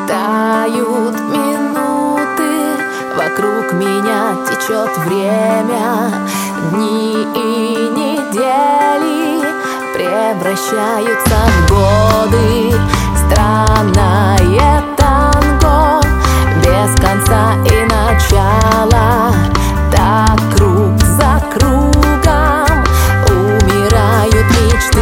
Тают минуты, вокруг меня течет время. Дни и недели превращаются в годы. Странное танго без конца и начала. Так круг за кругом умирают мечты.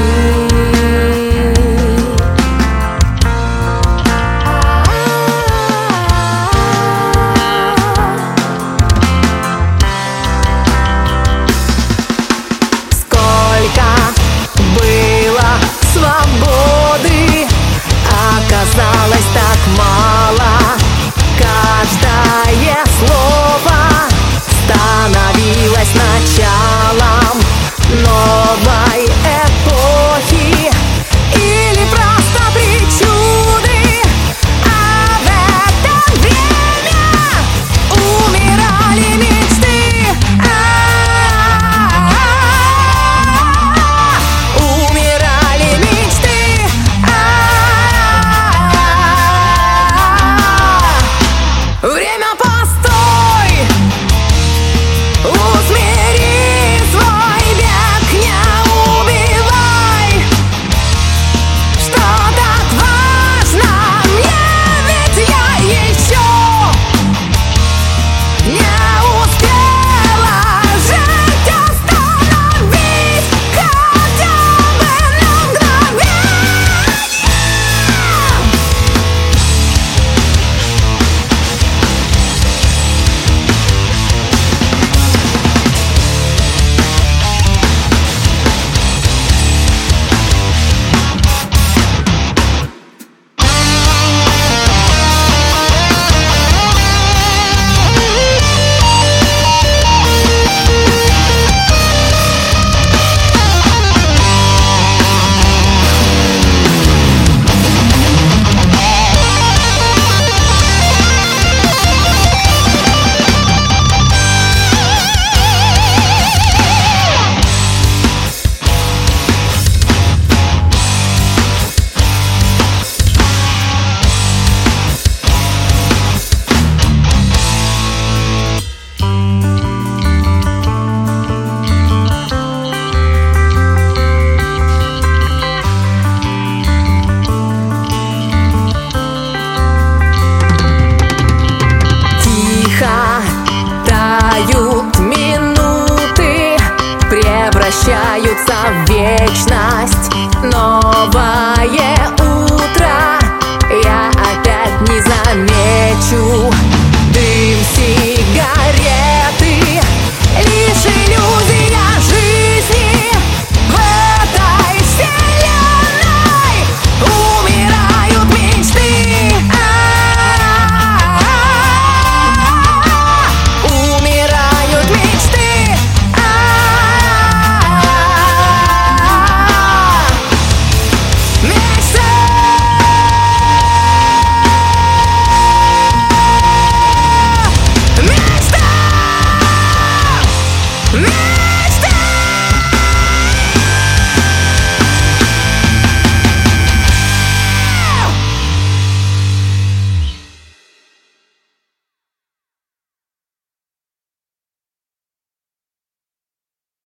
Свободы оказалось так мало. Каждое слово становилось началом новой эпохи или просто причуды. А в это время умирали мечты. Умирали мечты. Время, постой! Усмири свой бег, не убивай! Что так важно мне, ведь я еще не успела жить, остановить хотя бы на мгновение. Тают минуты, превращаются в вечность. Новое